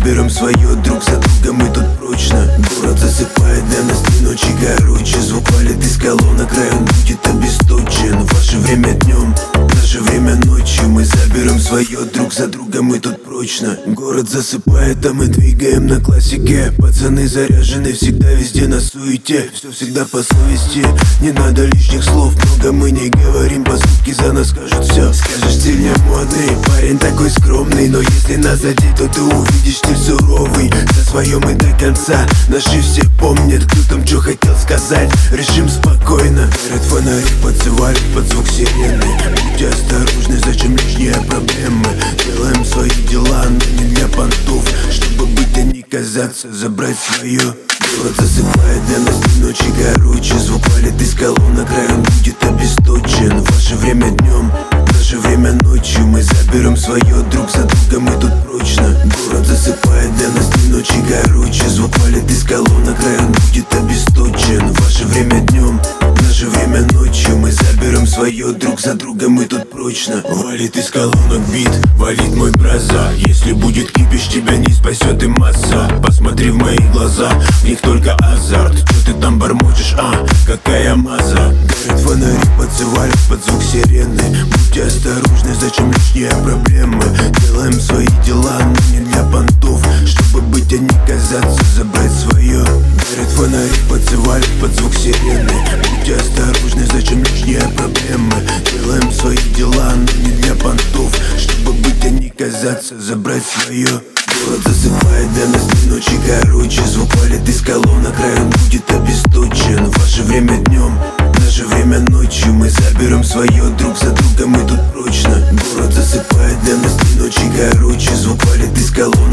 заберем свое друг за друга, мы тут прочно. Город засыпает, для нас дни ночи короче. Звук валит из колонок, район будет обесточен. Ваше время днем, наше время ночью. Мы заберем свое друг за друга, мы тут прочно. Город засыпает, а мы двигаем на классике. Пацаны заряжены, всегда везде на суете. Все всегда по совести, не надо лишних слов. Много мы не говорим, поступки за нас скажут все. Скажешь, стиль не модный, парень такой скромный. Но если нас задеть, то ты увидишь стиль суровый. За свое мы до конца, наши все помнят, кто там что хотел сказать. Решим спокойно. Горят фонари, подсывали под звук сирены. Будьте осторожны, зачем лишние проблемы. Делаем свои дела, но не для понтов. Чтобы быть, а не казаться, забрать свое. Город засыпает, для нас дни ночи короче. Звук валит из колонок, район будет обесточен. Ваше время днем, наше время ночью. Мы заберем свое друг за друга, мы тут прочно. Город засыпает, для нас дни ночи короче. Звук валит из колонок, район будет обесточен. Ваше время днем, наше время ночью. Мы заберем свое друг за друга, мы тут прочно. Валит из колонок бит, валит мой браза. Если будет кипиш, тебя не спасет и масса. Посмотри в мои глаза, в них только азарт. Что ты там бормочешь, какая маза. Горят фонари, подсывали под звук сирены. Будьте осторожны, зачем лишние проблемы. Делаем свои дела, но не для понтов. Чтобы быть, а не казаться, забрать свое. Горят фонари, подсывали под звук сирены. Будьте осторожны, зачем лишние проблемы. Делаем свои дела, но не для понтов. Чтобы быть, а не казаться, забрать свое. Город засыпает, для нас дни ночи короче. Звук валит из колонок, район будет обесточен. Ваше время днем, наше время ночью. Мы заберем свое друг за друга, мы тут прочно. Город засыпает, для нас дни ночи короче. Звук валит из колонок.